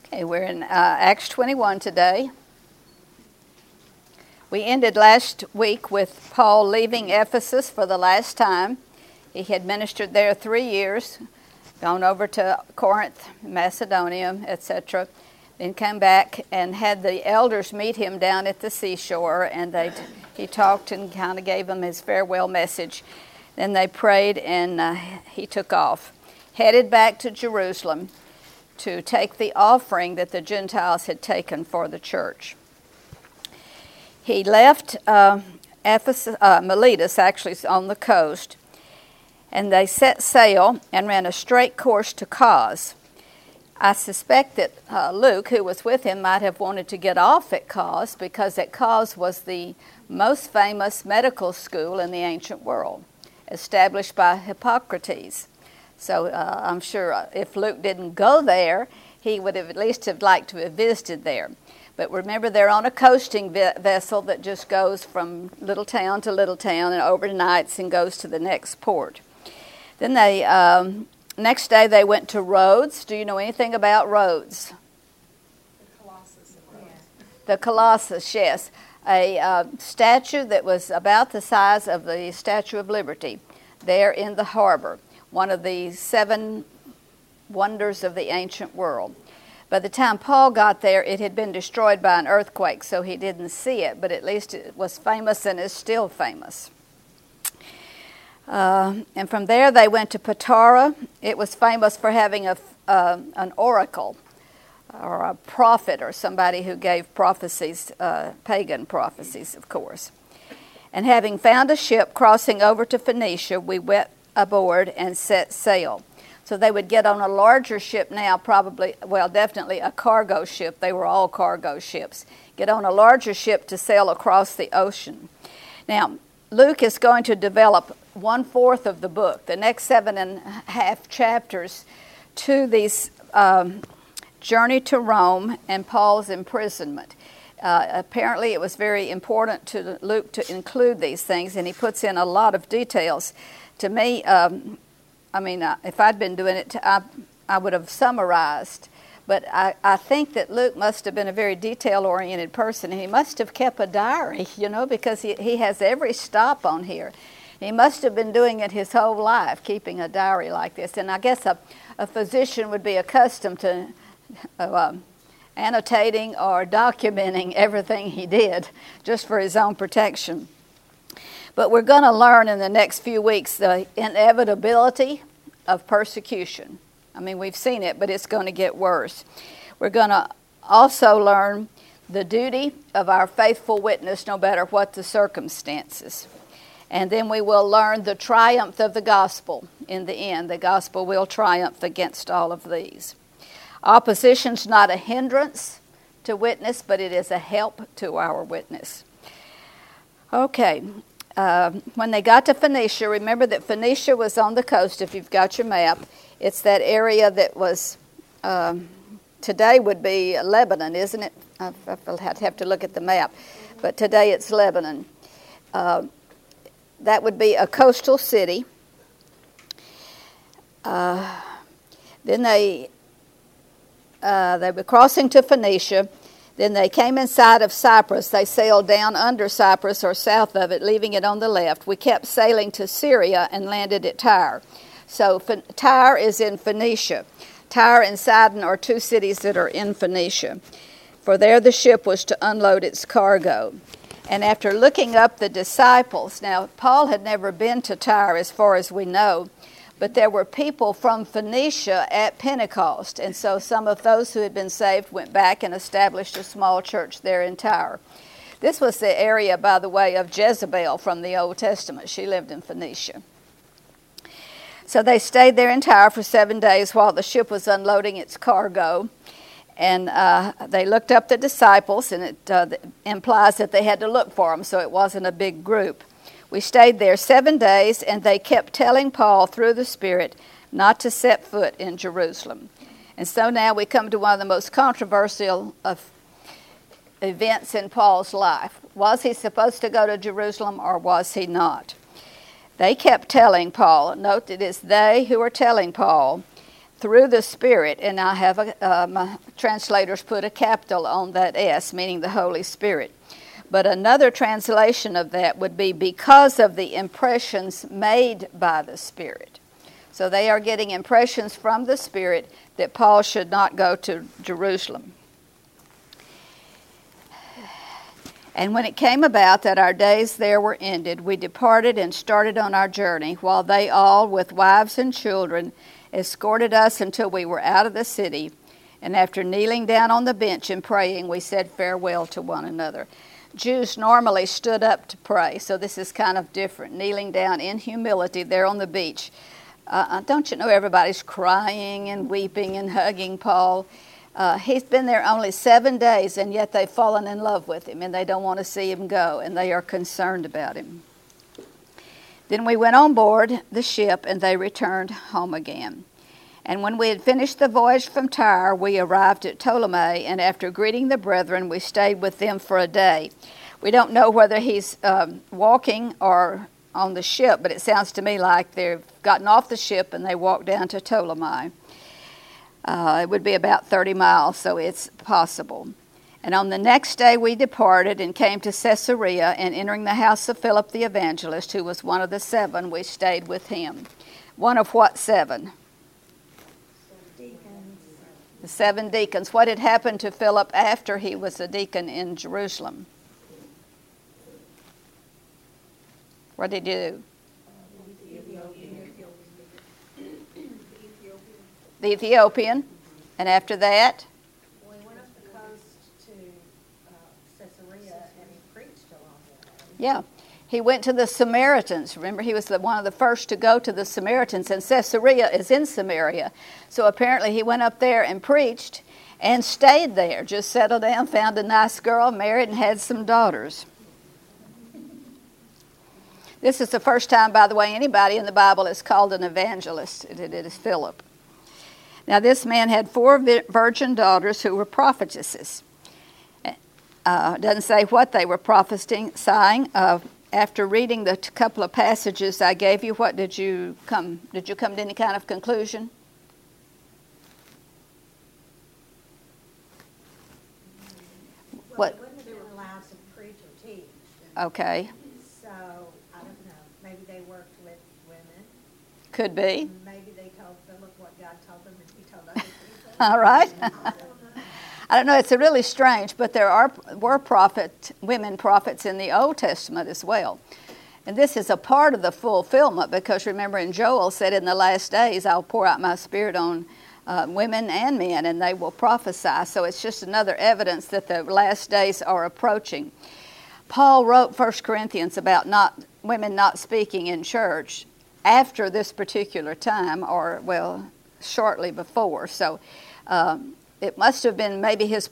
Okay, we're in Acts 21 today. We ended last week with Paul leaving Ephesus for the last time. He had ministered there 3 years, gone over to Corinth, Macedonia, etc., then come back and had the elders meet him down at the seashore, and he talked and kind of gave them his farewell message. Then they prayed, and he took off, headed back to Jerusalem to take the offering that the Gentiles had taken for the church. He left Miletus, actually on the coast, and they set sail and ran a straight course to Cos. I suspect that Luke, who was with him, might have wanted to get off at Cos, because at Cos was the most famous medical school in the ancient world, established by Hippocrates. So I'm sure if Luke didn't go there, he would have at least have liked to have visited there. But remember, they're on a coasting vessel that just goes from little town to little town and overnights and goes to the next port. Then they next day they went to Rhodes. Do you know anything about Rhodes? The Colossus of Rhodes. The Colossus, yes. A statue that was about the size of the Statue of Liberty there in the harbor. One of the 7 wonders of the ancient world. By the time Paul got there, it had been destroyed by an earthquake, so he didn't see it, but at least it was famous and is still famous. And from there they went to Patara. It was famous for having an oracle, or a prophet, or somebody who gave prophecies, pagan prophecies, of course. And having found a ship crossing over to Phoenicia, we went aboard and set sail. So they would get on a larger ship now, definitely a cargo ship. They were all cargo ships. Get on a larger ship to sail across the ocean. Now, Luke is going to develop 1/4 of the book, the next 7.5 chapters, to these journey to Rome and Paul's imprisonment. Apparently it was very important to Luke to include these things, and he puts in a lot of details. To me, if I'd been doing it, I would have summarized. But I think that Luke must have been a very detail-oriented person. He must have kept a diary, because he has every stop on here. He must have been doing it his whole life, keeping a diary like this. And I guess a physician would be accustomed to annotating or documenting everything he did, just for his own protection. But we're going to learn in the next few weeks the inevitability of persecution. We've seen it, but it's going to get worse. We're going to also learn the duty of our faithful witness, no matter what the circumstances. And then we will learn the triumph of the gospel. In the end, the gospel will triumph against all of these. Opposition's not a hindrance to witness, but it is a help to our witness. Okay. When they got to Phoenicia, remember that Phoenicia was on the coast, if you've got your map. It's that area that was, today would be Lebanon, isn't it? I'll have to look at the map. But today it's Lebanon. That would be a coastal city. Then they were crossing to Phoenicia. Then they came inside of Cyprus. They sailed down under Cyprus or south of it, leaving it on the left. We kept sailing to Syria and landed at Tyre. So Tyre is in Phoenicia. Tyre and Sidon are 2 cities that are in Phoenicia. For there the ship was to unload its cargo. And after looking up the disciples, now Paul had never been to Tyre as far as we know, but there were people from Phoenicia at Pentecost, and so some of those who had been saved went back and established a small church there in Tyre. This was the area, by the way, of Jezebel from the Old Testament. She lived in Phoenicia. So they stayed there in Tyre for 7 days while the ship was unloading its cargo, and they looked up the disciples, and it implies that they had to look for them, so it wasn't a big group. We stayed there 7 days, and they kept telling Paul through the Spirit not to set foot in Jerusalem. And so now we come to one of the most controversial of events in Paul's life. Was he supposed to go to Jerusalem, or was he not? They kept telling Paul, note it is they who are telling Paul, through the Spirit, and I have my translators put a capital on that S, meaning the Holy Spirit. But another translation of that would be because of the impressions made by the Spirit. So they are getting impressions from the Spirit that Paul should not go to Jerusalem. And when it came about that our days there were ended, we departed and started on our journey, while they all, with wives and children, escorted us until we were out of the city. And after kneeling down on the bench and praying, we said farewell to one another. Jews normally stood up to pray, so this is kind of different, kneeling down in humility there on the beach. Don't you know everybody's crying and weeping and hugging Paul? He's been there only 7 days, and yet they've fallen in love with him, and they don't want to see him go, and they are concerned about him. Then we went on board the ship, and they returned home again. And when we had finished the voyage from Tyre, we arrived at Ptolemy, and after greeting the brethren, we stayed with them for a day. We don't know whether he's walking or on the ship, but it sounds to me like they've gotten off the ship and they walked down to Ptolemy. It would be about 30 miles, so it's possible. And on the next day we departed and came to Caesarea, and entering the house of Philip the evangelist, who was one of the 7, we stayed with him. One of what 7? The 7 deacons. What had happened to Philip after he was a deacon in Jerusalem? What did he do? The Ethiopian. And after that? Well, he went up the coast to Caesarea and he preached along the way. Yeah. He went to the Samaritans. Remember, he was one of the first to go to the Samaritans, and Caesarea is in Samaria. So apparently he went up there and preached and stayed there, just settled down, found a nice girl, married, and had some daughters. This is the first time, by the way, anybody in the Bible is called an evangelist. It is Philip. Now, this man had 4 virgin daughters who were prophetesses. Doesn't say what they were prophesying. After reading the couple of passages I gave you, what did you come to any kind of conclusion? Well, they were allowed to preach or teach. Okay. So, I don't know, maybe they worked with women. Could be. Maybe they told Philip what God told them and he told other people. All right. I don't know, it's really strange, but there were women prophets in the Old Testament as well. And this is a part of the fulfillment, because remember in Joel said, in the last days I'll pour out my spirit on women and men, and they will prophesy. So it's just another evidence that the last days are approaching. Paul wrote 1 Corinthians about women not speaking in church after this particular time, or, well, shortly before. So it must have been maybe his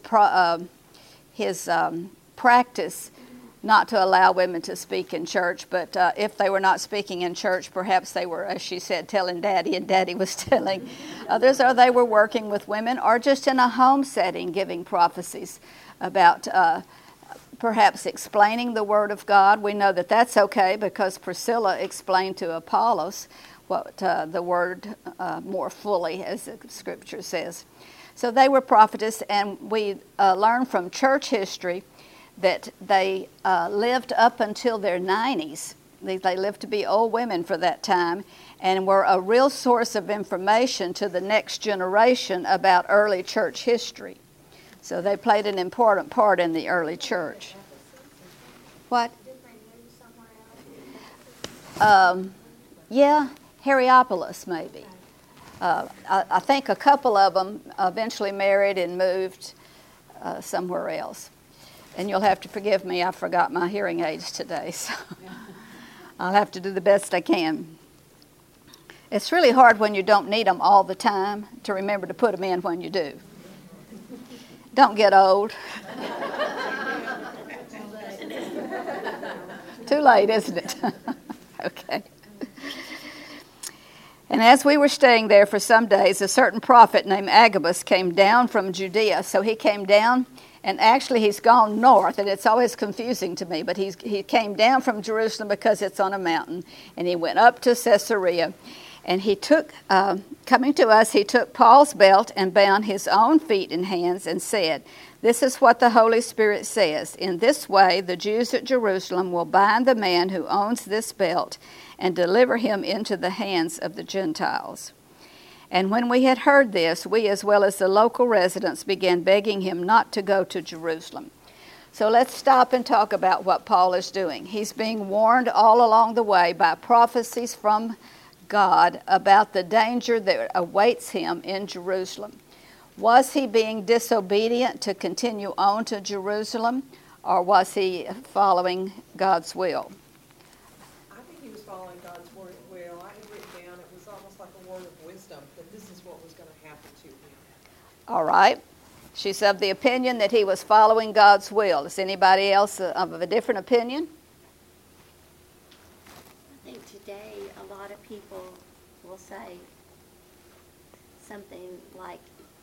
practice not to allow women to speak in church. But if they were not speaking in church, perhaps they were, as she said, telling Daddy, and Daddy was telling others, or they were working with women, or just in a home setting giving prophecies about perhaps explaining the Word of God. We know that that's okay, because Priscilla explained to Apollos what the Word more fully, as the Scripture says. So they were prophetess, and we learn from church history that they lived up until their 90s. They lived to be old women for that time, and were a real source of information to the next generation about early church history. So they played an important part in the early church. What? Yeah, Hierapolis maybe. I think a couple of them eventually married and moved somewhere else. And you'll have to forgive me, I forgot my hearing aids today, so I'll have to do the best I can. It's really hard when you don't need them all the time to remember to put them in when you do. Don't get old. Too late, isn't it? Okay. And as we were staying there for some days, a certain prophet named Agabus came down from Judea. So he came down, and actually he's gone north, and it's always confusing to me, but he came down from Jerusalem because it's on a mountain, and he went up to Caesarea. And he took, coming to us, he took Paul's belt and bound his own feet and hands and said, "This is what the Holy Spirit says. In this way, the Jews at Jerusalem will bind the man who owns this belt and deliver him into the hands of the Gentiles." And when we had heard this, we as well as the local residents began begging him not to go to Jerusalem. So let's stop and talk about what Paul is doing. He's being warned all along the way by prophecies from God about the danger that awaits him in Jerusalem. Was he being disobedient to continue on to Jerusalem, or was he following God's will? I think he was following God's will. I had written down, it was almost like a word of wisdom, that this is what was going to happen to him. All right. She's of the opinion that he was following God's will. Is anybody else of a different opinion? I think today a lot of people will say something like,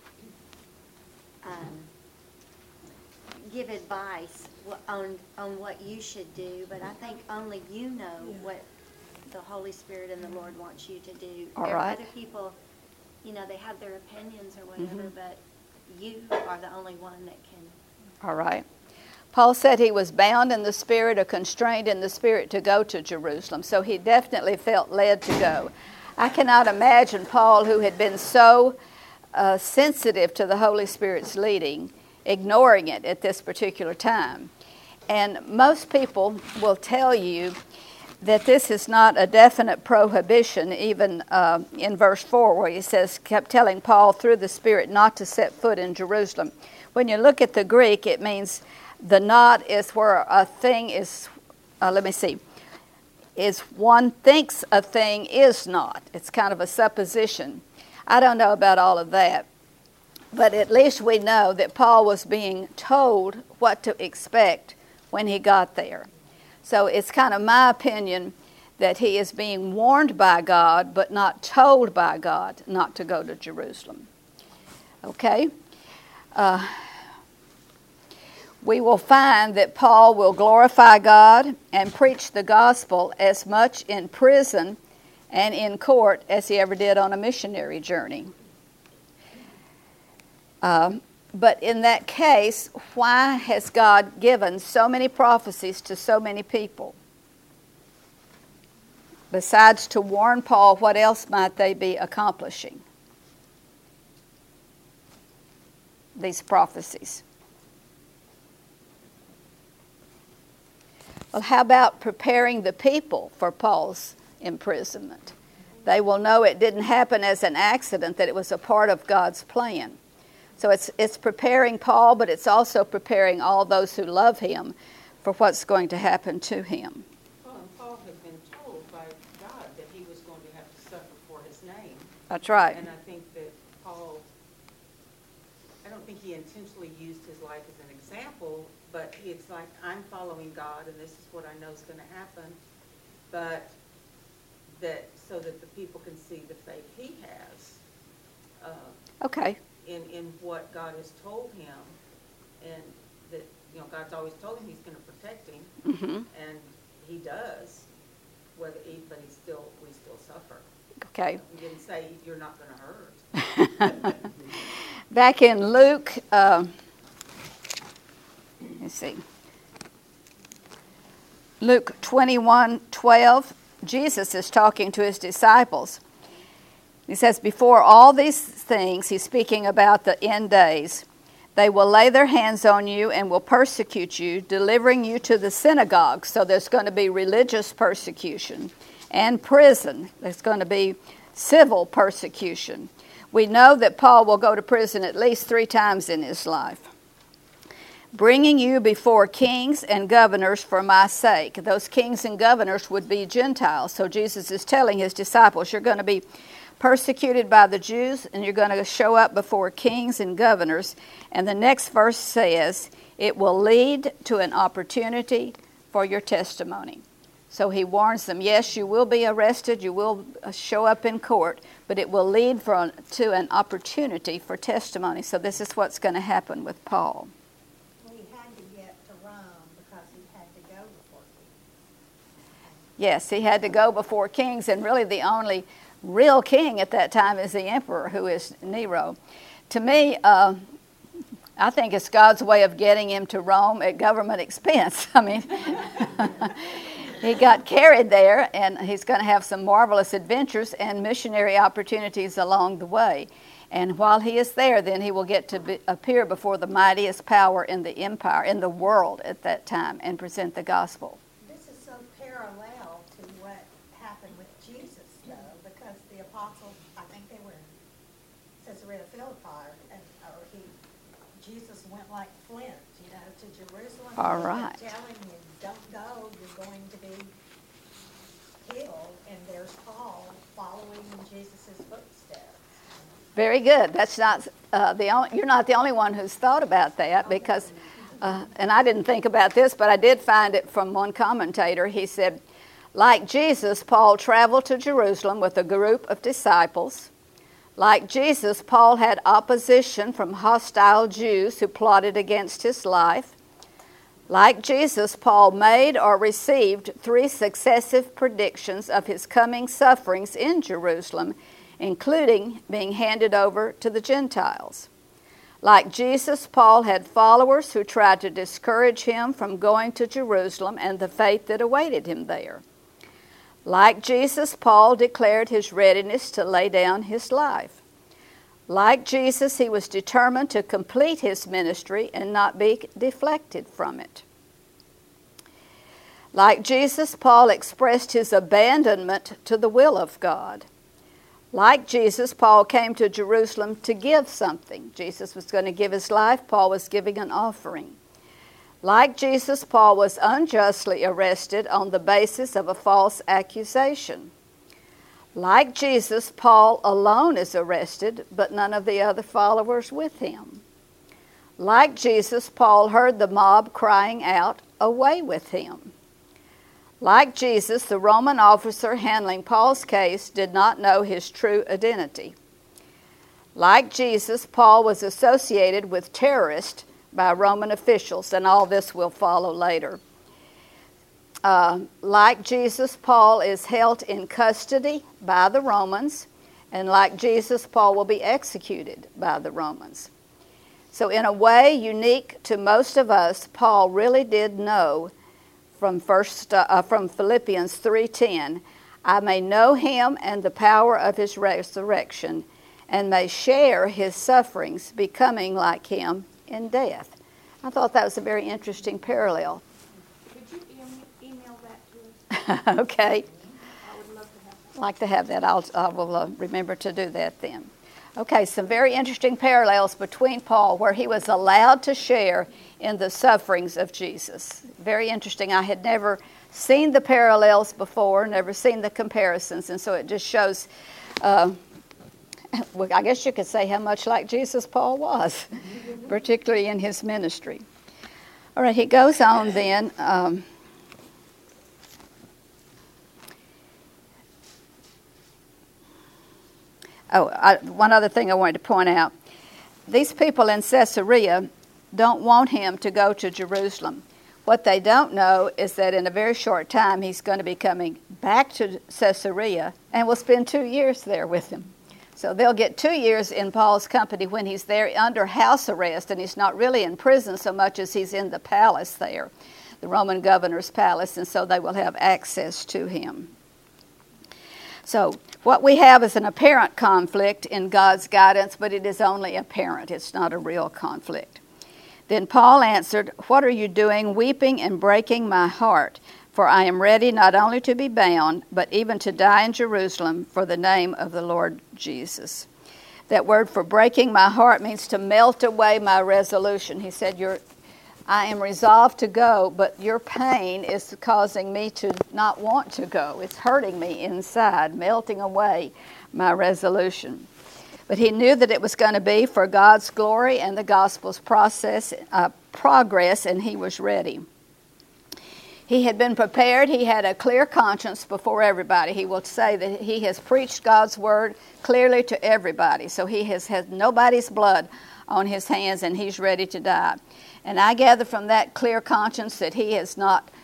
give advice on what you should do, but I think only you know what the Holy Spirit and the Lord wants you to do. All There are right. other people, they have their opinions or whatever, but you are the only one that can. All right. Paul said he was bound in the Spirit or constrained in the Spirit to go to Jerusalem, so he definitely felt led to go. I cannot imagine Paul, who had been so sensitive to the Holy Spirit's leading, ignoring it at this particular time. And most people will tell you that this is not a definite prohibition, even in verse 4 where he says, kept telling Paul through the Spirit not to set foot in Jerusalem. When you look at the Greek, it means the not is where a thing is, is one thinks a thing is not. It's kind of a supposition. I don't know about all of that, but at least we know that Paul was being told what to expect when he got there. So it's kind of my opinion that he is being warned by God, but not told by God not to go to Jerusalem. Okay? We will find that Paul will glorify God and preach the gospel as much in prison and in court as he ever did on a missionary journey. But in that case, why has God given so many prophecies to so many people? Besides to warn Paul, what else might they be accomplishing? These prophecies. Well, how about preparing the people for Paul's imprisonment? They will know it didn't happen as an accident, that it was a part of God's plan. So it's preparing Paul, but it's also preparing all those who love him for what's going to happen to him. Well, and Paul had been told by God that he was going to have to suffer for his name. That's right. And I think that Paul, I don't think he intentionally used his life as an example, but it's like, I'm following God and this is what I know is going to happen, but that so that the people can see the faith he has. Okay. In what God has told him, and that God's always told him he's going to protect him, and he does. But we still suffer. Okay. He didn't say you're not going to hurt. Back in Luke, let's see, Luke 21:12, Jesus is talking to his disciples. He says, before all these things, he's speaking about the end days, they will lay their hands on you and will persecute you, delivering you to the synagogues. So there's going to be religious persecution and prison. There's going to be civil persecution. We know that Paul will go to prison at least 3 times in his life. Bringing you before kings and governors for my sake. Those kings and governors would be Gentiles. So Jesus is telling his disciples, you're going to be persecuted by the Jews, and you're going to show up before kings and governors. And the next verse says, it will lead to an opportunity for your testimony. So he warns them, yes, you will be arrested, you will show up in court, but it will lead to an opportunity for testimony. So this is what's going to happen with Paul. Well, he had to get to Rome because he had to go before kings. Yes, he had to go before kings, and really the only real king at that time is the emperor, who is Nero. To me, I think it's God's way of getting him to Rome at government expense. I mean, he got carried there, and he's going to have some marvelous adventures and missionary opportunities along the way. And while he is there, then he will get to appear before the mightiest power in the empire, in the world at that time, and present the gospel. This is so parallel to what happened with Jesus, though, because the apostles, I think they were in Caesarea Philippi, and Jesus went like flint, to Jerusalem. All right. Telling you, don't go, you're going to be killed, and there's Paul following in Jesus' footsteps. Very good. That's not you're not the only one who's thought about that, because, and I didn't think about this, but I did find it from one commentator. He said, like Jesus, Paul traveled to Jerusalem with a group of disciples. Like Jesus, Paul had opposition from hostile Jews who plotted against his life. Like Jesus, Paul made or received 3 successive predictions of his coming sufferings in Jerusalem, including being handed over to the Gentiles. Like Jesus, Paul had followers who tried to discourage him from going to Jerusalem and the fate that awaited him there. Like Jesus, Paul declared his readiness to lay down his life. Like Jesus, he was determined to complete his ministry and not be deflected from it. Like Jesus, Paul expressed his abandonment to the will of God. Like Jesus, Paul came to Jerusalem to give something. Jesus was going to give his life. Paul was giving an offering. Like Jesus, Paul was unjustly arrested on the basis of a false accusation. Like Jesus, Paul alone is arrested, but none of the other followers with him. Like Jesus, Paul heard the mob crying out, "Away with him." Like Jesus, the Roman officer handling Paul's case did not know his true identity. Like Jesus, Paul was associated with terrorists by Roman officials, and all this will follow later. Like Jesus, Paul is held in custody by the Romans, and like Jesus, Paul will be executed by the Romans. So in a way unique to most of us, Paul really did know from Philippians 3:10, I may know him and the power of his resurrection, and may share his sufferings, becoming like him in death. I thought that was a very interesting parallel. Could you email that to us? Okay. I would love to have that. Like to have that. I will remember to do that then. Okay, some very interesting parallels between Paul, where he was allowed to share in the sufferings of Jesus. Very interesting. I had never seen the parallels before, never seen the comparisons, and so it just shows, well, I guess you could say how much like Jesus Paul was, particularly in his ministry. All right, he goes on then. One other thing I wanted to point out. These people in Caesarea don't want him to go to Jerusalem. What they don't know is that in a very short time he's going to be coming back to Caesarea and will spend 2 years there with him. So they'll get 2 years in Paul's company when he's there under house arrest, and he's not really in prison so much as he's in the palace there, the Roman governor's palace, and so they will have access to him. So what we have is an apparent conflict in God's guidance, but it is only apparent. It's not a real conflict. Then Paul answered, "What are you doing, weeping and breaking my heart? For I am ready not only to be bound, but even to die in Jerusalem for the name of the Lord Jesus." That word for breaking my heart means to melt away my resolution. He said, I am resolved to go, but your pain is causing me to not want to go. It's hurting me inside, melting away my resolution. But he knew that it was going to be for God's glory and the gospel's progress, and he was ready. He had been prepared. He had a clear conscience before everybody. He will say that he has preached God's word clearly to everybody. So he has had nobody's blood on his hands, and he's ready to die. And I gather from that clear conscience that he has not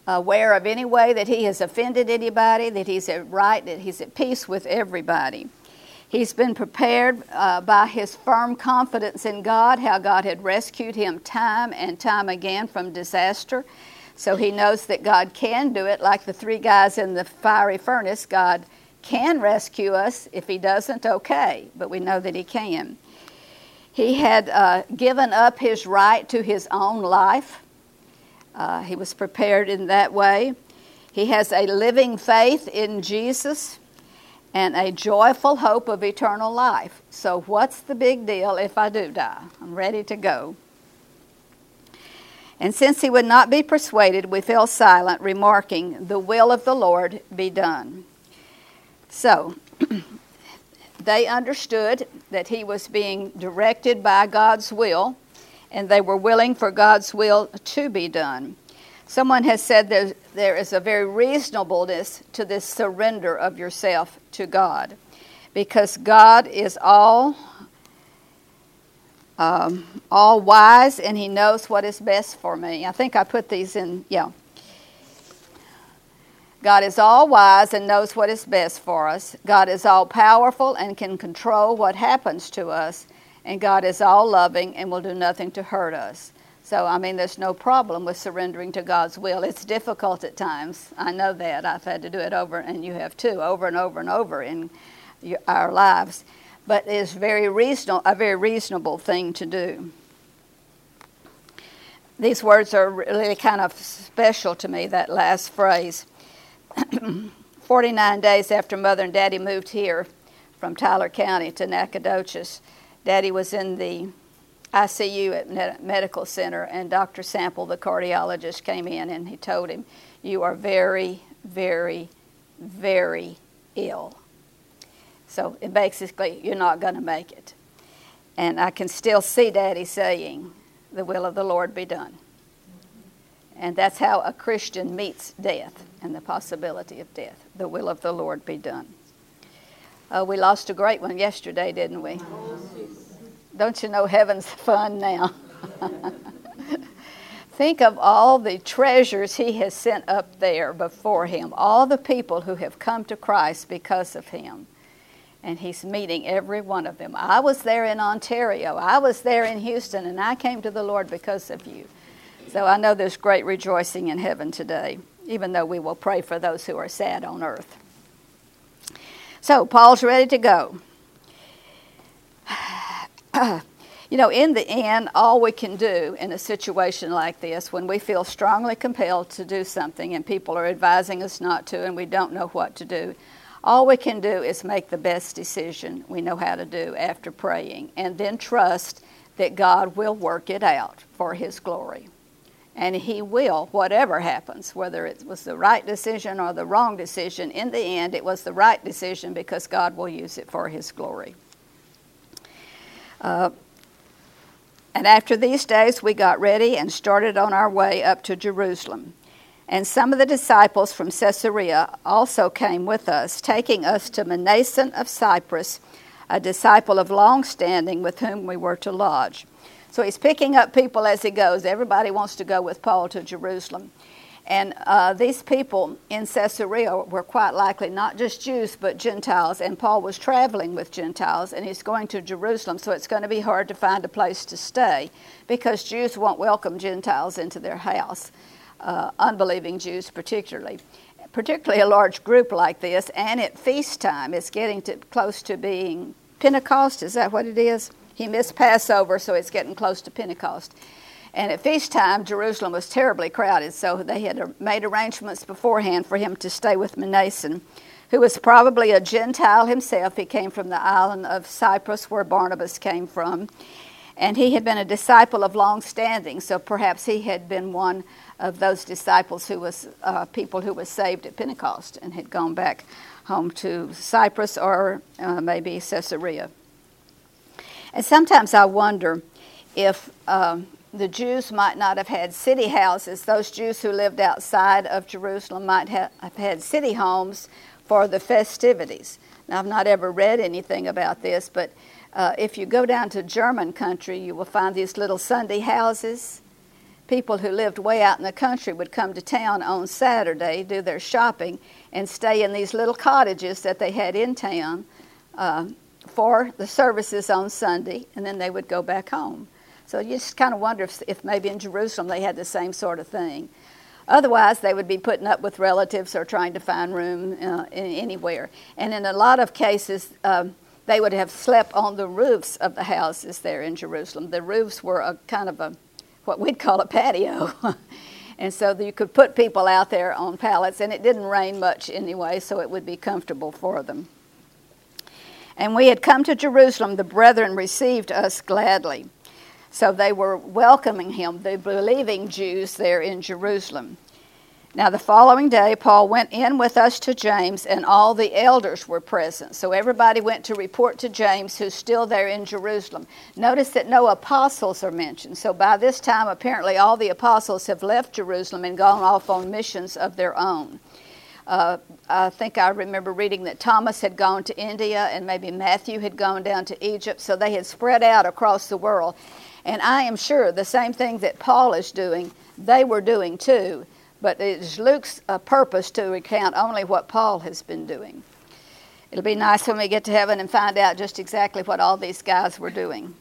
aware of any way that he has offended anybody, that he's that he's at peace with everybody. He's been prepared by his firm confidence in God, how God had rescued him time and time again from disaster. So he knows that God can do it, like the 3 guys in the fiery furnace. God can rescue us. If he doesn't, okay, but we know that he can. He had given up his right to his own life. He was prepared in that way. He has a living faith in Jesus and a joyful hope of eternal life. So what's the big deal if I do die? I'm ready to go. And since he would not be persuaded, we fell silent, remarking, "The will of the Lord be done." So they understood that he was being directed by God's will, and they were willing for God's will to be done. Someone has said there is a very reasonableness to this surrender of yourself to God, because God is all wise, and he knows what is best for me. I think I put these in, yeah. God is all wise and knows what is best for us. God is all powerful and can control what happens to us. And God is all loving and will do nothing to hurt us. So, I mean, there's no problem with surrendering to God's will. It's difficult at times. I know that. I've had to do it over, and you have too, over and over and over in our lives. But it is a very reasonable thing to do. These words are really kind of special to me, that last phrase. 49 days after Mother and Daddy moved here from Tyler County to Nacogdoches, Daddy was in the ICU at Medical Center, and Dr. Sample, the cardiologist, came in and he told him, "You are very, very, very ill. So basically, you're not going to make it." And I can still see Daddy saying, "The will of the Lord be done." And that's how a Christian meets death and the possibility of death. The will of the Lord be done. We lost a great one yesterday, didn't we? Don't you know heaven's fun now? Think of all the treasures he has sent up there before him, all the people who have come to Christ because of him. And he's meeting every one of them. I was there in Ontario. I was there in Houston, and I came to the Lord because of you. So I know there's great rejoicing in heaven today, even though we will pray for those who are sad on earth. So Paul's ready to go. You know, in the end, all we can do in a situation like this, when we feel strongly compelled to do something and people are advising us not to and we don't know what to do, all we can do is make the best decision we know how to do after praying, and then trust that God will work it out for his glory. And he will, whatever happens, whether it was the right decision or the wrong decision, in the end it was the right decision because God will use it for his glory. And after these days we got ready and started on our way up to Jerusalem. And some of the disciples from Caesarea also came with us, taking us to Mnason of Cyprus, a disciple of long standing with whom we were to lodge. So he's picking up people as he goes. Everybody wants to go with Paul to Jerusalem. And these people in Caesarea were quite likely not just Jews but Gentiles, and Paul was traveling with Gentiles, and he's going to Jerusalem, so it's going to be hard to find a place to stay because Jews won't welcome Gentiles into their house, unbelieving Jews particularly a large group like this, and at feast time. It's getting close to being Pentecost. Is that what it is? He missed Passover, so it's getting close to Pentecost. And at feast time, Jerusalem was terribly crowded, so they had made arrangements beforehand for him to stay with Mnason, who was probably a Gentile himself. He came from the island of Cyprus, where Barnabas came from. And he had been a disciple of long standing, so perhaps he had been one of those disciples who was people who was saved at Pentecost and had gone back home to Cyprus or maybe Caesarea. And sometimes I wonder if the Jews might not have had city houses. Those Jews who lived outside of Jerusalem might have had city homes for the festivities. Now, I've not ever read anything about this, but if you go down to German country, you will find these little Sunday houses people who lived way out in the country would come to town on Saturday, do their shopping, and stay in these little cottages that they had in town for the services on Sunday, and then they would go back home. So you just kind of wonder if maybe in Jerusalem they had the same sort of thing. Otherwise, they would be putting up with relatives or trying to find room anywhere. And in a lot of cases, they would have slept on the roofs of the houses there in Jerusalem. The roofs were a kind of what we'd call a patio. And so you could put people out there on pallets, and it didn't rain much anyway, so it would be comfortable for them. And we had come to Jerusalem. The brethren received us gladly. So they were welcoming him, the believing Jews there in Jerusalem. Now the following day, Paul went in with us to James, and all the elders were present. So everybody went to report to James, who's still there in Jerusalem. Notice that no apostles are mentioned. So by this time, apparently all the apostles have left Jerusalem and gone off on missions of their own. I think I remember reading that Thomas had gone to India, and maybe Matthew had gone down to Egypt. So they had spread out across the world. And I am sure the same thing that Paul is doing, they were doing too. But it is Luke's purpose to recount only what Paul has been doing. It'll be nice when we get to heaven and find out just exactly what all these guys were doing.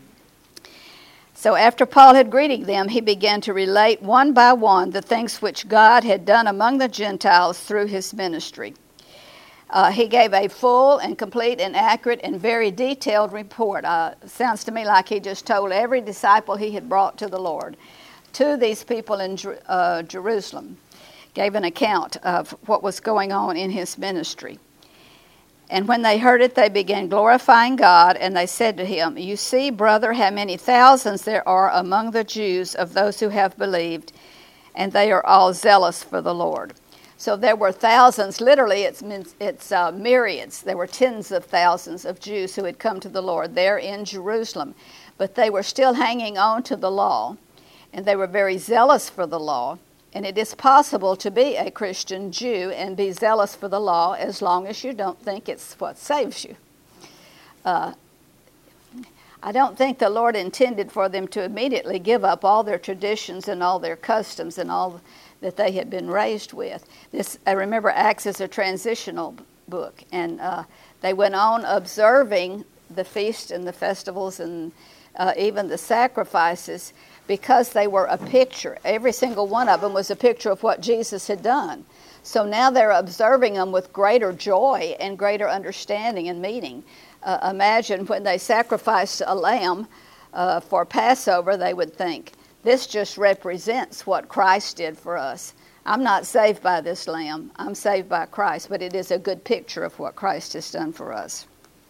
So after Paul had greeted them, he began to relate one by one the things which God had done among the Gentiles through his ministry. He gave a full and complete and accurate and very detailed report. Sounds to me like he just told every disciple he had brought to the Lord, to these people in Jerusalem, gave an account of what was going on in his ministry. And when they heard it, they began glorifying God, and they said to him, "You see, brother, how many thousands there are among the Jews of those who have believed, and they are all zealous for the Lord." So there were thousands, literally it's myriads. There were tens of thousands of Jews who had come to the Lord there in Jerusalem. But they were still hanging on to the law, and they were very zealous for the law. And it is possible to be a Christian Jew and be zealous for the law as long as you don't think it's what saves you. I don't think the Lord intended for them to immediately give up all their traditions and all their customs and all that they had been raised with. I remember Acts is a transitional book, and they went on observing the feasts and the festivals and even the sacrifices, because they were a picture. Every single one of them was a picture of what Jesus had done. So now they're observing them with greater joy and greater understanding and meaning. Imagine when they sacrificed a lamb for Passover, they would think, this just represents what Christ did for us. I'm not saved by this lamb. I'm saved by Christ, but it is a good picture of what Christ has done for us.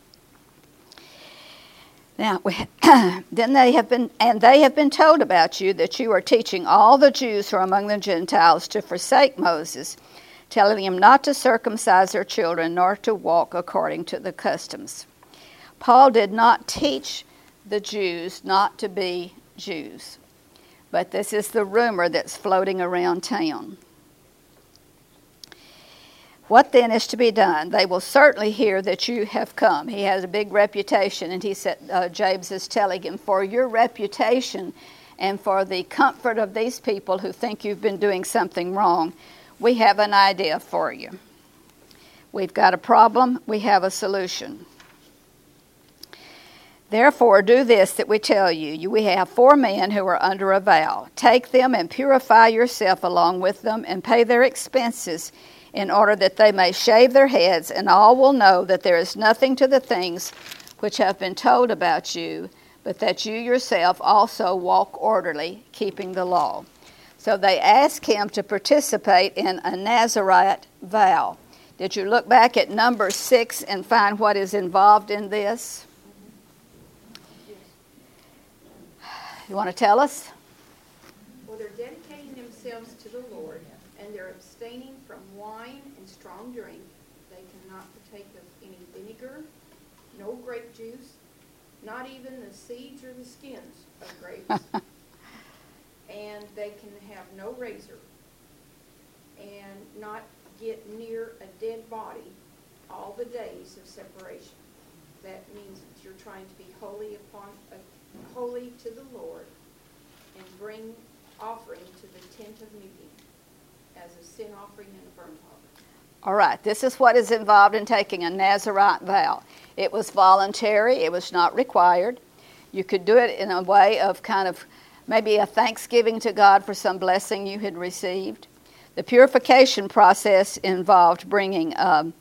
Now, then they have been told about you that you are teaching all the Jews who are among the Gentiles to forsake Moses, telling them not to circumcise their children nor to walk according to the customs. Paul did not teach the Jews not to be Jews, but this is the rumor that's floating around town. What then is to be done? They will certainly hear that you have come. He has a big reputation, and he said, James is telling him, for your reputation and for the comfort of these people who think you've been doing something wrong, we have an idea for you. We've got a problem, we have a solution. Therefore, do this that we tell you. We have 4 men who are under a vow. Take them and purify yourself along with them and pay their expenses, in order that they may shave their heads, and all will know that there is nothing to the things which have been told about you, but that you yourself also walk orderly, keeping the law. So they asked him to participate in a Nazirite vow. Did you look back at Numbers 6 and find what is involved in this? You want to tell us? Well, they're dedicating themselves to the Lord, and they're abstaining from wine and strong drink. They cannot partake of any vinegar, no grape juice, not even the seeds or the skins of grapes. And they can have no razor, and not get near a dead body all the days of separation. That means that you're trying to be holy to the Lord, and bring offering to the tent of meeting as a sin offering and a burnt offering. All right, this is what is involved in taking a Nazirite vow. It was voluntary. It was not required. You could do it in a way of kind of maybe a thanksgiving to God for some blessing you had received. The purification process involved bringing a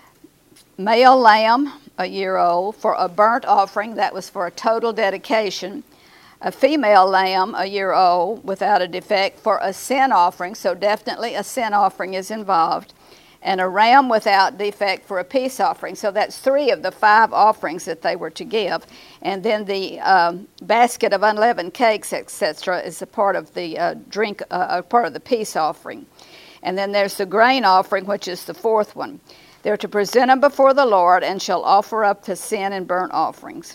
male lamb, a year old, for a burnt offering. That was for a total dedication. A female lamb, a year old, without a defect, for a sin offering. So definitely a sin offering is involved. And a ram without defect for a peace offering. So that's 3 of the 5 offerings that they were to give. And then the basket of unleavened cakes, etc., is a part of the part of the peace offering. And then there's the grain offering, which is the 4th one. They're to present them before the Lord, and shall offer up the sin and burnt offerings,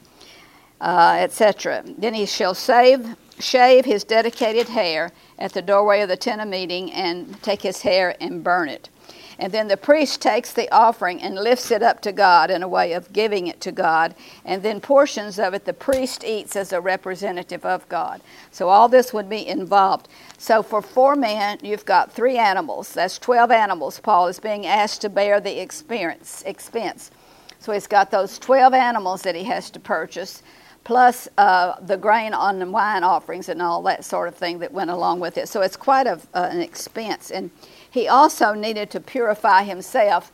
etc. Then he shall shave his dedicated hair at the doorway of the tent of meeting, and take his hair and burn it. And then the priest takes the offering and lifts it up to God in a way of giving it to God. And then portions of it the priest eats as a representative of God. So all this would be involved. So for 4 men, you've got 3 animals. That's 12 animals. Paul is being asked to bear the expense. So he's got those 12 animals that he has to purchase, plus the grain on the wine offerings and all that sort of thing that went along with it. So it's quite an expense. And he also needed to purify himself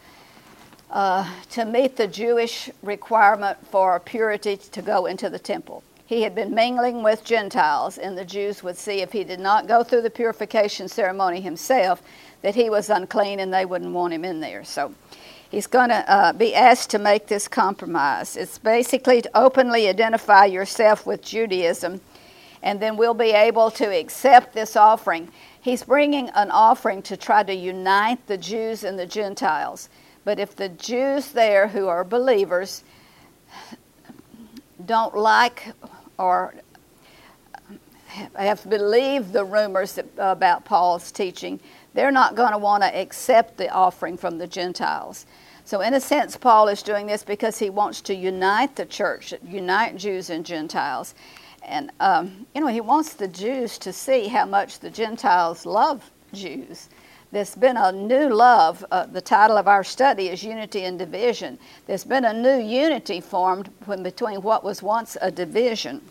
to meet the Jewish requirement for purity to go into the temple. He had been mingling with Gentiles, and the Jews would see if he did not go through the purification ceremony himself, that he was unclean and they wouldn't want him in there. So he's going to be asked to make this compromise. It's basically to openly identify yourself with Judaism, and then we'll be able to accept this offering. He's bringing an offering to try to unite the Jews and the Gentiles. But if the Jews there who are believers don't like or have believed the rumors about Paul's teaching, they're not going to want to accept the offering from the Gentiles. So in a sense, Paul is doing this because he wants to unite the church, unite Jews and Gentiles. And, he wants the Jews to see how much the Gentiles love Jews. There's been a new love. The title of our study is Unity and Division. There's been a new unity formed between what was once a division.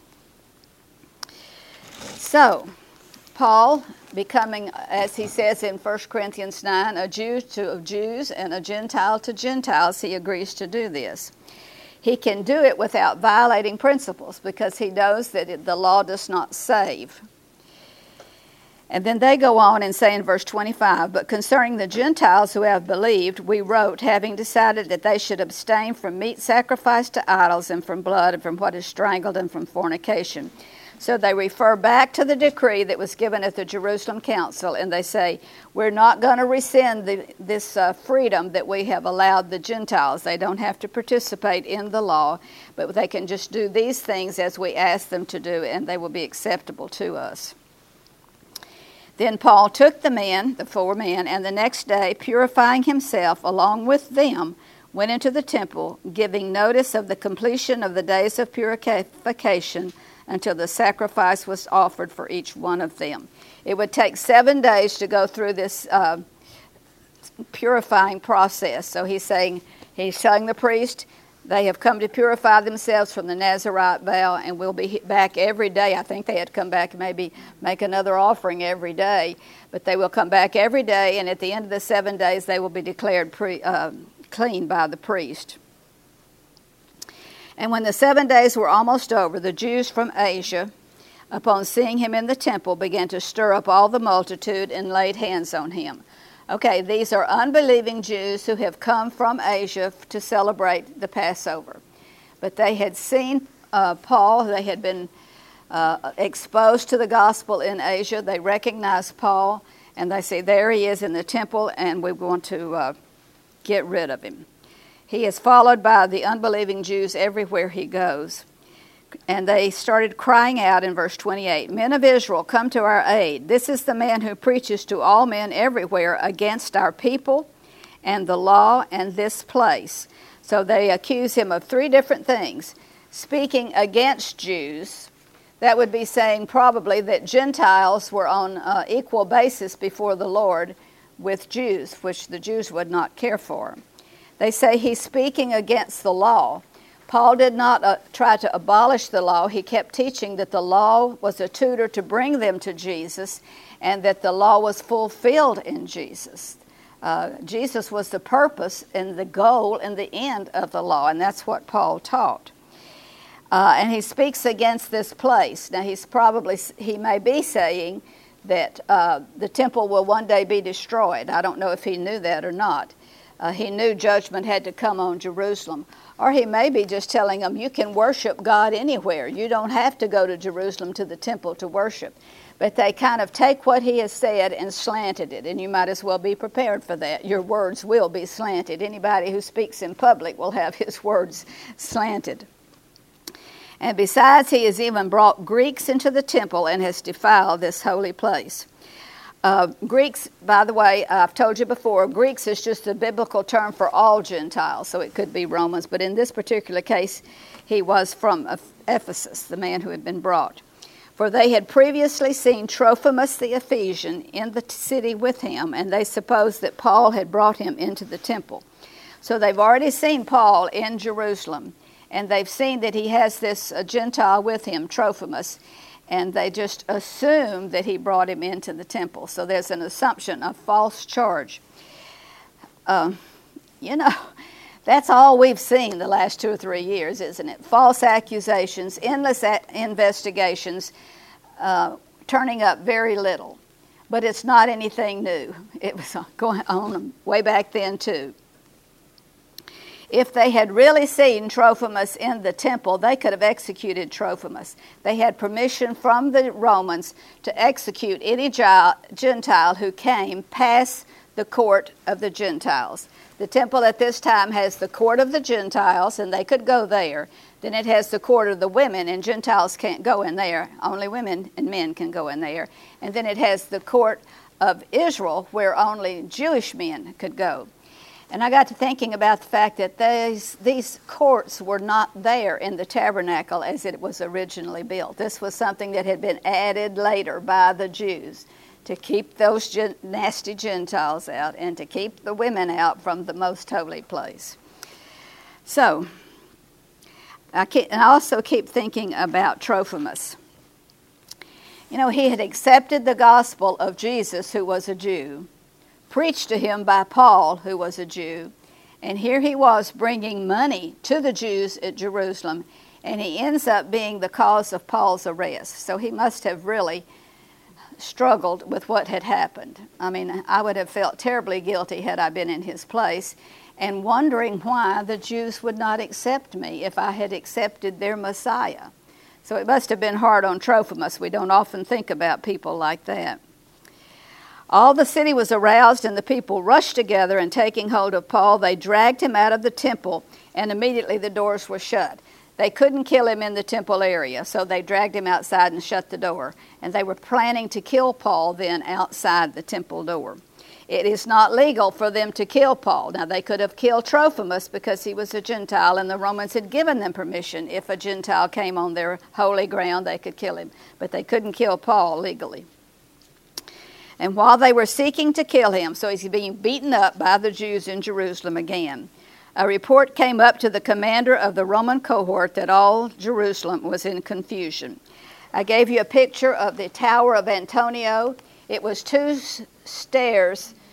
So, Paul, becoming, as he says in 1 Corinthians 9, a Jew to Jews and a Gentile to Gentiles, he agrees to do this. He can do it without violating principles because he knows that the law does not save. And then they go on and say in verse 25, but concerning the Gentiles who have believed, we wrote, having decided that they should abstain from meat sacrificed to idols and from blood and from what is strangled and from fornication. So they refer back to the decree that was given at the Jerusalem Council, and they say, we're not going to rescind this freedom that we have allowed the Gentiles. They don't have to participate in the law, but they can just do these things as we ask them to do, and they will be acceptable to us. Then Paul took the 4 men, and the next day, purifying himself along with them, went into the temple, giving notice of the completion of the days of purification until the sacrifice was offered for each one of them. It would take 7 days to go through this purifying process. So he's telling the priest, they have come to purify themselves from the Nazirite vow, and we'll be back every day. I think they had come back and maybe make another offering every day, but they will come back every day, and at the end of the 7 days, they will be declared clean by the priest. And when the 7 days were almost over, the Jews from Asia, upon seeing him in the temple, began to stir up all the multitude and laid hands on him. Okay, these are unbelieving Jews who have come from Asia to celebrate the Passover. But they had seen Paul. They had been exposed to the gospel in Asia. They recognized Paul, and they say, there he is in the temple, and we want to get rid of him. He is followed by the unbelieving Jews everywhere he goes. And they started crying out in verse 28, men of Israel, come to our aid. This is the man who preaches to all men everywhere against our people and the law and this place. So they accuse him of 3 different things. Speaking against Jews, that would be saying probably that Gentiles were on equal basis before the Lord with Jews, which the Jews would not care for. They say he's speaking against the law. Paul did not try to abolish the law. He kept teaching that the law was a tutor to bring them to Jesus, and that the law was fulfilled in Jesus. Jesus was the purpose and the goal and the end of the law, and that's what Paul taught. And he speaks against this place. Now he may be saying that the temple will one day be destroyed. I don't know if he knew that or not. He knew judgment had to come on Jerusalem. Or he may be just telling them, you can worship God anywhere. You don't have to go to Jerusalem to the temple to worship. But they kind of take what he has said and slanted it, and you might as well be prepared for that. Your words will be slanted. Anybody who speaks in public will have his words slanted. And besides, he has even brought Greeks into the temple and has defiled this holy place. Greeks, by the way, I've told you before, Greeks is just a biblical term for all Gentiles, so it could be Romans, but in this particular case, he was from Ephesus, the man who had been brought. For they had previously seen Trophimus the Ephesian in the city with him, and they supposed that Paul had brought him into the temple. So they've already seen Paul in Jerusalem, and they've seen that he has this Gentile with him, Trophimus, and they just assume that he brought him into the temple. So there's an assumption, a false charge. That's all we've seen the last 2 or 3 years, isn't it? False accusations, endless investigations, turning up very little. But it's not anything new. It was going on way back then, too. If they had really seen Trophimus in the temple, they could have executed Trophimus. They had permission from the Romans to execute any Gentile who came past the court of the Gentiles. The temple at this time has the court of the Gentiles, and they could go there. Then it has the court of the women, and Gentiles can't go in there. Only women and men can go in there. And then it has the court of Israel, where only Jewish men could go. And I got to thinking about the fact that these courts were not there in the tabernacle as it was originally built. This was something that had been added later by the Jews to keep those nasty Gentiles out and to keep the women out from the most holy place. So, I also keep thinking about Trophimus. You know, he had accepted the gospel of Jesus, who was a Jew, preached to him by Paul, who was a Jew, and here he was bringing money to the Jews at Jerusalem, and he ends up being the cause of Paul's arrest. So he must have really struggled with what had happened. I mean, I would have felt terribly guilty had I been in his place, and wondering why the Jews would not accept me if I had accepted their Messiah. So it must have been hard on Trophimus. We don't often think about people like that. All the city was aroused, and the people rushed together, and taking hold of Paul, they dragged him out of the temple, and immediately the doors were shut. They couldn't kill him in the temple area, so they dragged him outside and shut the door. And they were planning to kill Paul then outside the temple door. It is not legal for them to kill Paul. Now, they could have killed Trophimus because he was a Gentile, and the Romans had given them permission. If a Gentile came on their holy ground, they could kill him. But they couldn't kill Paul legally. And while they were seeking to kill him, so he's being beaten up by the Jews in Jerusalem again, a report came up to the commander of the Roman cohort that all Jerusalem was in confusion. I gave you a picture of the Tower of Antonio. It was two stair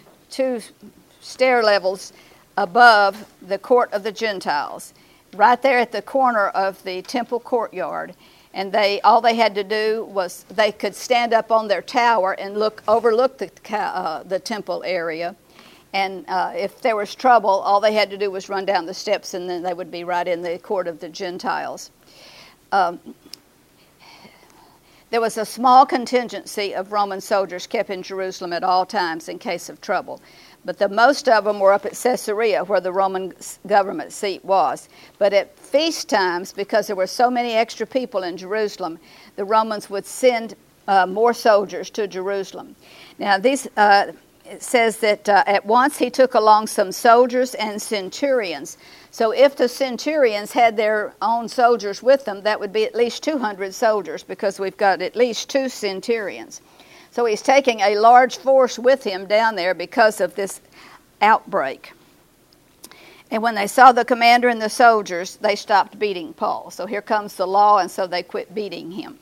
levels above the court of the Gentiles, right there at the corner of the temple courtyard. And all they had to do was they could stand up on their tower and overlook the temple area. And if there was trouble, all they had to do was run down the steps, and then they would be right in the court of the Gentiles. There was a small contingency of Roman soldiers kept in Jerusalem at all times in case of trouble. But the most of them were up at Caesarea, where the Roman government seat was. But at feast times, because there were so many extra people in Jerusalem, the Romans would send more soldiers to Jerusalem. Now, it says that at once he took along some soldiers and centurions. So if the centurions had their own soldiers with them, that would be at least 200 soldiers, because we've got at least 2 centurions. So he's taking a large force with him down there because of this outbreak. And when they saw the commander and the soldiers, they stopped beating Paul. So here comes the law, and so they quit beating him.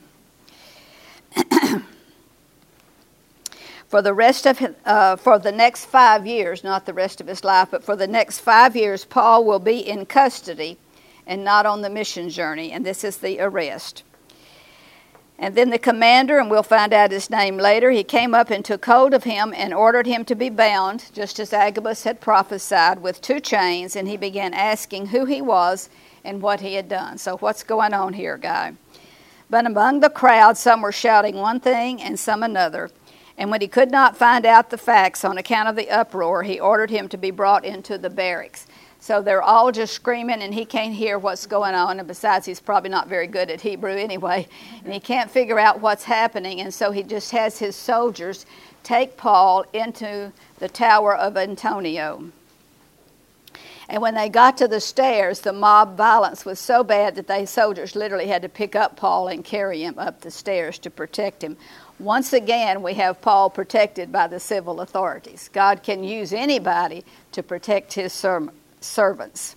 For the next 5 years, not the rest of his life, but for the next 5 years, Paul will be in custody and not on the mission journey. And this is the arrest. And then the commander, and we'll find out his name later, he came up and took hold of him and ordered him to be bound, just as Agabus had prophesied, with 2 chains, and he began asking who he was and what he had done. So what's going on here, guy? But among the crowd, some were shouting one thing and some another. And when he could not find out the facts on account of the uproar, he ordered him to be brought into the barracks. So they're all just screaming, and he can't hear what's going on. And besides, he's probably not very good at Hebrew anyway. And he can't figure out what's happening. And so he just has his soldiers take Paul into the Tower of Antonio. And when they got to the stairs, the mob violence was so bad that the soldiers literally had to pick up Paul and carry him up the stairs to protect him. Once again, we have Paul protected by the civil authorities. God can use anybody to protect his servants.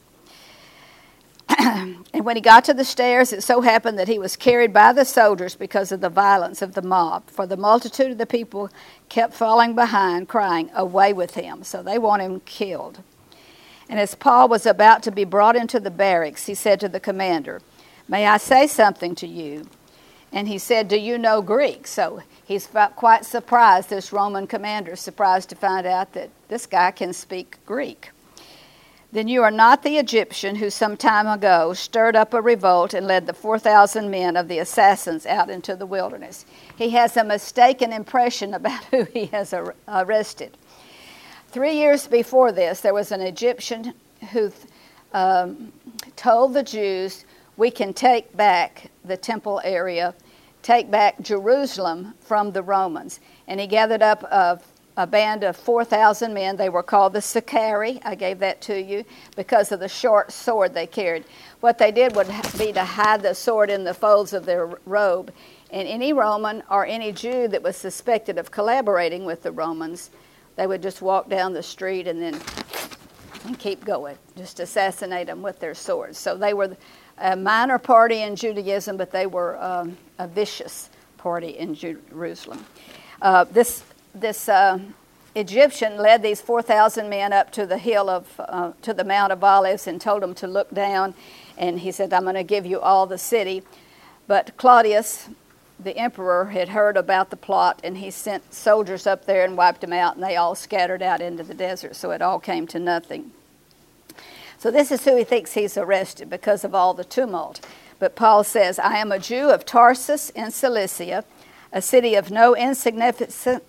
And when he got to the stairs, it so happened that he was carried by the soldiers because of the violence of the mob. For the multitude of the people kept falling behind, crying, "Away with him." So they want him killed. And as Paul was about to be brought into the barracks, he said to the commander, "May I say something to you?" And he said, "Do you know Greek?" So he's quite surprised, this Roman commander is surprised to find out that this guy can speak Greek. "Then you are not the Egyptian who some time ago stirred up a revolt and led the 4,000 men of the assassins out into the wilderness." He has a mistaken impression about who he has arrested. 3 years before this, there was an Egyptian who told the Jews, "We can take back the temple area, take back Jerusalem from the Romans." And he gathered up a band of 4,000 men. They were called the Sicarii. I gave that to you because of the short sword they carried. What they did would be to hide the sword in the folds of their robe. And any Roman or any Jew that was suspected of collaborating with the Romans, they would just walk down the street and then keep going, just assassinate them with their swords. So they were a minor party in Judaism, but they were a vicious party in Jerusalem. This Egyptian led these 4,000 men up to the to the Mount of Olives and told them to look down. And he said, "I'm going to give you all the city." But Claudius, the emperor, had heard about the plot, and he sent soldiers up there and wiped them out, and they all scattered out into the desert. So it all came to nothing. So this is who he thinks he's arrested because of all the tumult. But Paul says, "I am a Jew of Tarsus in Cilicia, a city of no insignificant,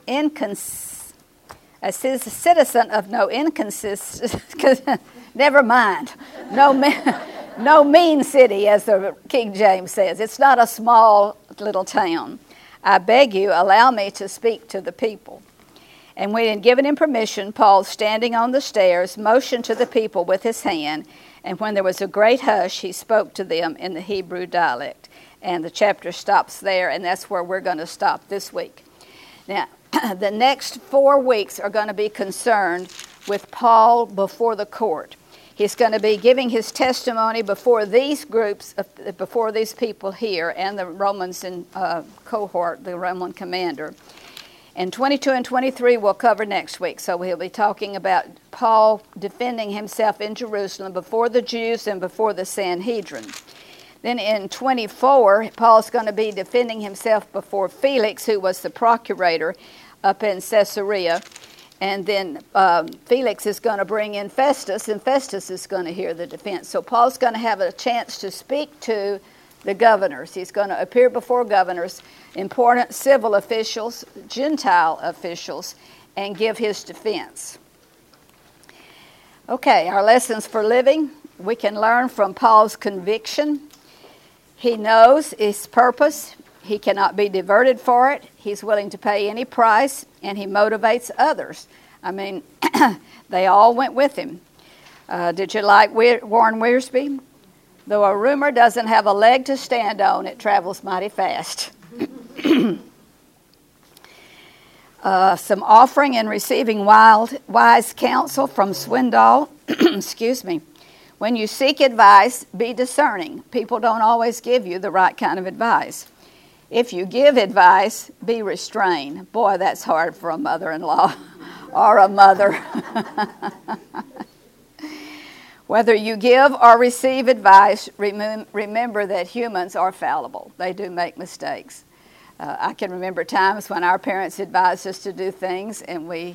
a citizen of no inconsistent, never mind, no mean city," as the King James says. It's not a small little town. "I beg you, allow me to speak to the people." And when he had given him permission, Paul, standing on the stairs, motioned to the people with his hand, and when there was a great hush, he spoke to them in the Hebrew dialect. And the chapter stops there, and that's where we're going to stop this week. Now, the next 4 weeks are going to be concerned with Paul before the court. He's going to be giving his testimony before these groups, before these people here, and the Romans in cohort, the Roman commander. And 22 and 23 we'll cover next week. So we'll be talking about Paul defending himself in Jerusalem before the Jews and before the Sanhedrin. Then in 24, Paul's going to be defending himself before Felix, who was the procurator up in Caesarea. And then Felix is going to bring in Festus, and Festus is going to hear the defense. So Paul's going to have a chance to speak to the governors. He's going to appear before governors, important civil officials, Gentile officials, and give his defense. Okay, our lessons for living. We can learn from Paul's conviction. He knows his purpose. He cannot be diverted for it. He's willing to pay any price, and he motivates others. I mean, they all went with him. Did you like Warren Wiersbe? Though a rumor doesn't have a leg to stand on, it travels mighty fast. Some offering and receiving wise counsel from Swindoll. Excuse me. When you seek advice, be discerning. People don't always give you the right kind of advice. If you give advice, be restrained. Boy, that's hard for a mother-in-law or a mother. Whether you give or receive advice, remember that humans are fallible. They do make mistakes. I can remember times when our parents advised us to do things and we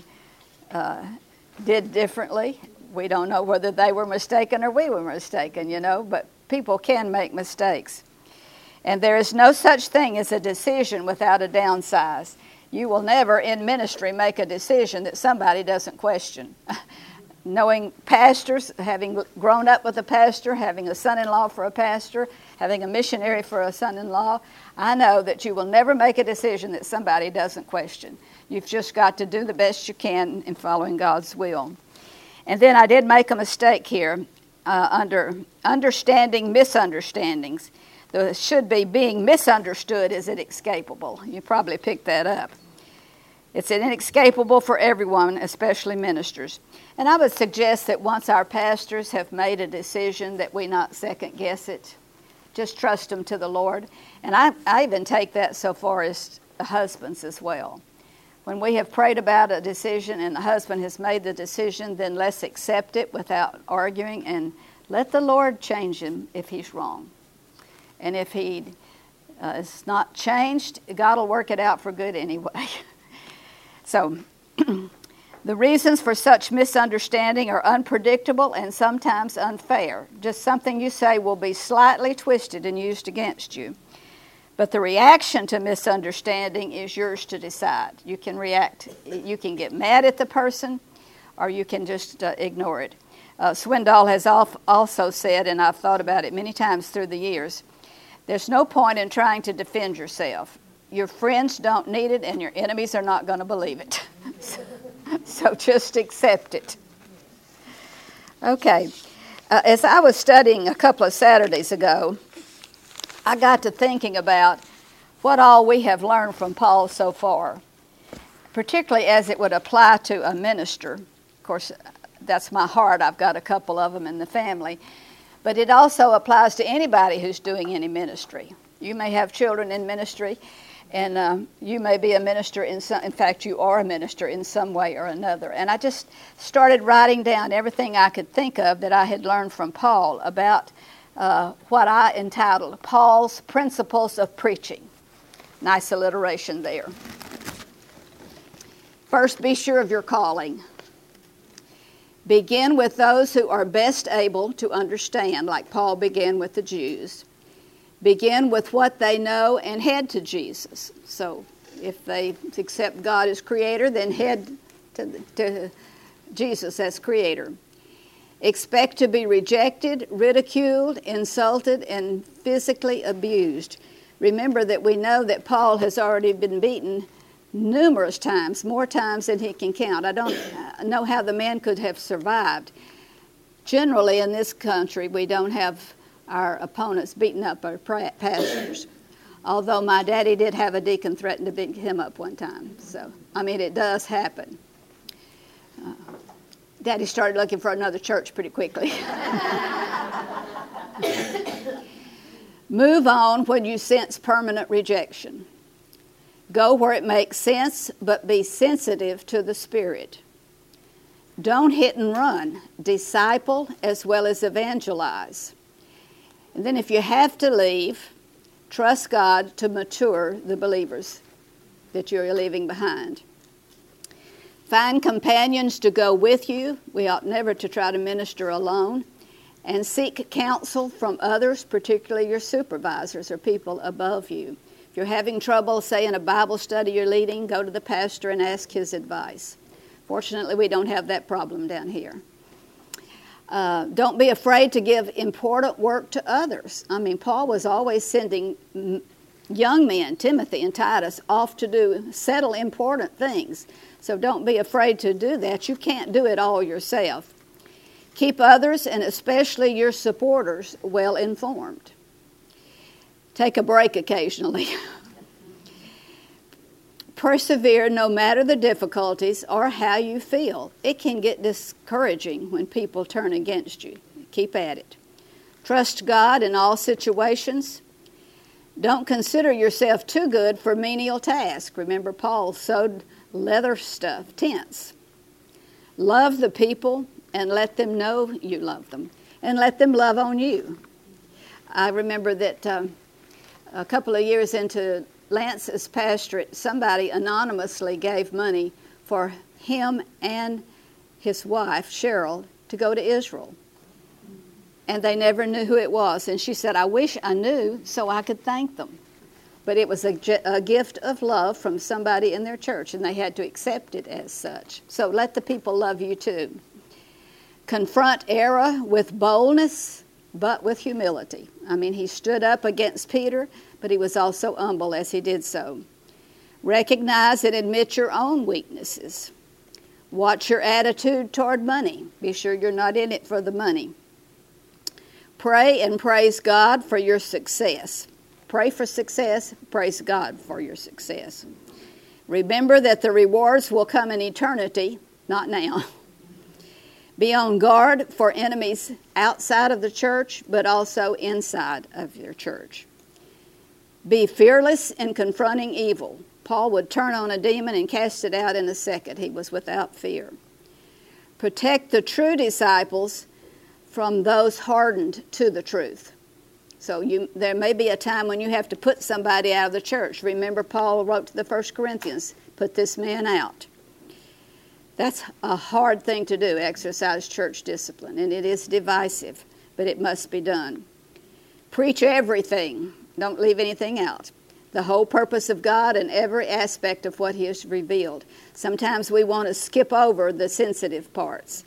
did differently. We don't know whether they were mistaken or we were mistaken, but people can make mistakes. And there is no such thing as a decision without a downsize. You will never in ministry make a decision that somebody doesn't question. Knowing pastors, having grown up with a pastor, having a son-in-law for a pastor, having a missionary for a son-in-law, I know that you will never make a decision that somebody doesn't question. You've just got to do the best you can in following God's will. And then I did make a mistake here under understanding misunderstandings. There should be being misunderstood is inescapable. You probably picked that up. It's inescapable for everyone, especially ministers. And I would suggest that once our pastors have made a decision that we not second guess it. Just trust them to the Lord. And I even take that so far as husbands as well. When we have prayed about a decision and the husband has made the decision, then let's accept it without arguing and let the Lord change him if he's wrong. And if he is not changed, God will work it out for good anyway. So, the reasons for such misunderstanding are unpredictable and sometimes unfair. Just something you say will be slightly twisted and used against you. But the reaction to misunderstanding is yours to decide. You can react, you can get mad at the person, or you can just ignore it. Swindoll has also said, and I've thought about it many times through the years, there's no point in trying to defend yourself. Your friends don't need it, and your enemies are not going to believe it. So just accept it. Okay. As I was studying a couple of Saturdays ago, I got to thinking about what all we have learned from Paul so far, particularly as it would apply to a minister. Of course, that's my heart. I've got a couple of them in the family. But it also applies to anybody who's doing any ministry. You may have children in ministry, and you may be a minister in fact, you are a minister in some way or another. And I just started writing down everything I could think of that I had learned from Paul about what I entitled Paul's Principles of Preaching. Nice alliteration there. First, be sure of your calling. Begin with those who are best able to understand, like Paul began with the Jews. Begin with what they know and head to Jesus. So if they accept God as creator, then head to Jesus as creator. Expect to be rejected, ridiculed, insulted, and physically abused. Remember that we know that Paul has already been beaten numerous times, more times than he can count. I don't know how the man could have survived. Generally, in this country, we don't have our opponents beating up our pastors. Although my daddy did have a deacon threaten to beat him up one time. So, I mean, it does happen. Daddy started looking for another church pretty quickly. Move on when you sense permanent rejection. Go where it makes sense, but be sensitive to the Spirit. Don't hit and run. Disciple as well as evangelize. And then if you have to leave, trust God to mature the believers that you're leaving behind. Find companions to go with you. We ought never to try to minister alone. And seek counsel from others, particularly your supervisors or people above you. If you're having trouble, say in a Bible study you're leading, go to the pastor and ask his advice. Fortunately, we don't have that problem down here. Don't be afraid to give important work to others. I mean, Paul was always sending young men, Timothy and Titus, off to settle important things. So don't be afraid to do that. You can't do it all yourself. Keep others, and especially your supporters, well informed. Take a break occasionally. Persevere no matter the difficulties or how you feel. It can get discouraging when people turn against you. Keep at it. Trust God in all situations. Don't consider yourself too good for menial tasks. Remember, Paul sewed leather stuff, tents. Love the people and let them know you love them. And let them love on you. I remember that a couple of years into Lance's pastorate, somebody anonymously gave money for him and his wife, Cheryl, to go to Israel. And they never knew who it was. And she said, I wish I knew so I could thank them. But it was a gift of love from somebody in their church, and they had to accept it as such. So let the people love you too. Confront error with boldness, but with humility. I mean, he stood up against Peter, but he was also humble as he did so. Recognize and admit your own weaknesses. Watch your attitude toward money. Be sure you're not in it for the money. Pray and praise God for your success. Pray for success. Praise God for your success. Remember that the rewards will come in eternity, not now. Be on guard for enemies outside of the church, but also inside of your church. Be fearless in confronting evil. Paul would turn on a demon and cast it out in a second. He was without fear. Protect the true disciples from those hardened to the truth. So there may be a time when you have to put somebody out of the church. Remember, Paul wrote to the 1 Corinthians, put this man out. That's a hard thing to do, exercise church discipline, and it is divisive, but it must be done. Preach everything. Don't leave anything out. The whole purpose of God and every aspect of what He has revealed. Sometimes we want to skip over the sensitive parts.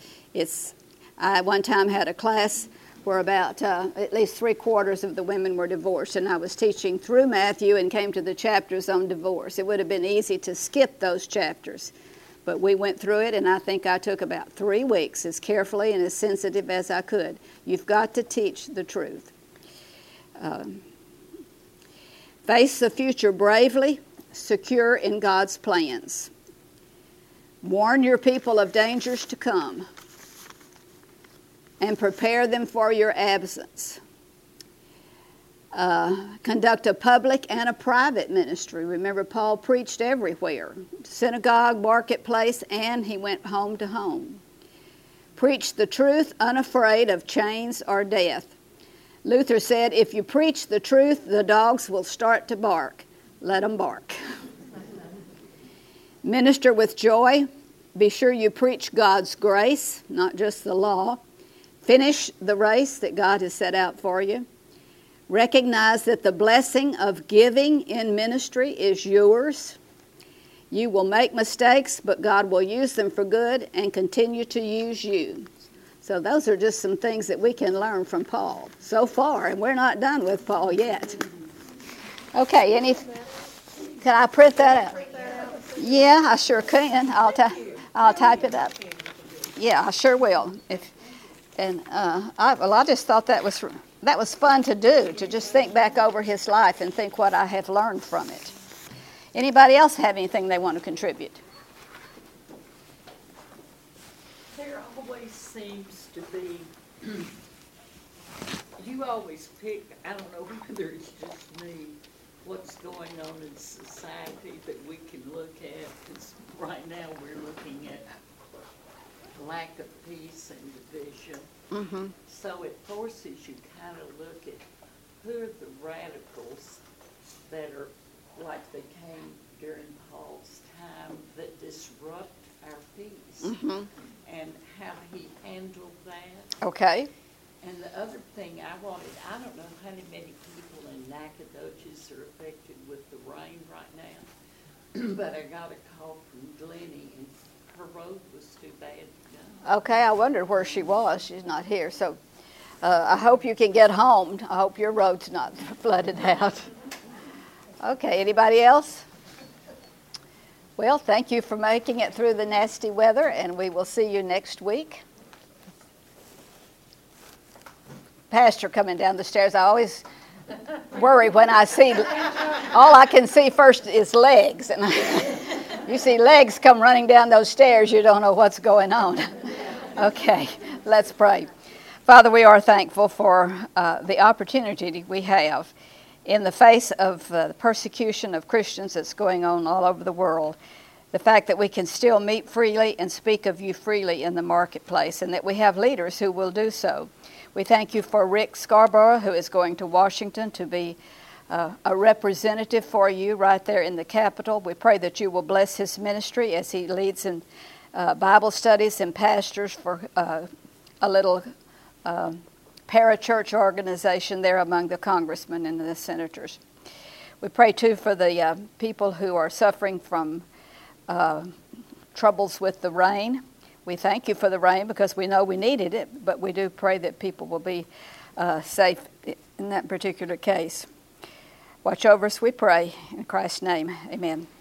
I one time had a class where about at least 3/4 of the women were divorced, and I was teaching through Matthew and came to the chapters on divorce. It would have been easy to skip those chapters, but we went through it, and I think I took about 3 weeks as carefully and as sensitive as I could. You've got to teach the truth. Face the future bravely, secure in God's plans. Warn your people of dangers to come, and prepare them for your absence. Conduct a public and a private ministry. Remember, Paul preached everywhere, synagogue, marketplace, and he went home to home. Preach the truth unafraid of chains or death. Luther said, if you preach the truth, the dogs will start to bark. Let them bark. Minister with joy. Be sure you preach God's grace, not just the law. Finish the race that God has set out for you. Recognize that the blessing of giving in ministry is yours. You will make mistakes, but God will use them for good and continue to use you. So those are just some things that we can learn from Paul so far, and we're not done with Paul yet. Okay, can I print that out? Yeah, I sure can. I'll type it up. Yeah, I sure will. I just thought that was fun to do, to just think back over his life and think what I have learned from it. Anybody else have anything they want to contribute? There always seems to be, you always pick, I don't know whether it's just me, what's going on in society that we can look at, because right now we're looking at lack of peace and division. Mm-hmm. So it forces you kind of look at who are the radicals that are like they came during Paul's time that disrupt our peace, mm-hmm. and how he handled that. Okay. And the other thing I don't know how many people in Nacogdoches are affected with the rain right now, but I got a call from Glennie, and her road was too bad to go. Okay, I wondered where she was. She's not here. So I hope you can get home. I hope your road's not flooded out. Okay, anybody else? Well, thank you for making it through the nasty weather, and we will see you next week. Pastor coming down the stairs. I always worry when I see, all I can see first is legs. And you see legs come running down those stairs, you don't know what's going on. Okay, let's pray. Father, we are thankful for the opportunity we have in the face of the persecution of Christians that's going on all over the world. The fact that we can still meet freely and speak of you freely in the marketplace, and that we have leaders who will do so. We thank you for Rick Scarborough, who is going to Washington to be a representative for you right there in the Capitol. We pray that you will bless his ministry as he leads in Bible studies and pastors for a little parachurch organization there among the congressmen and the senators. We pray too for the people who are suffering from troubles with the rain. We thank you for the rain because we know we needed it, but we do pray that people will be safe in that particular case. Watch over us, we pray. In Christ's name, amen.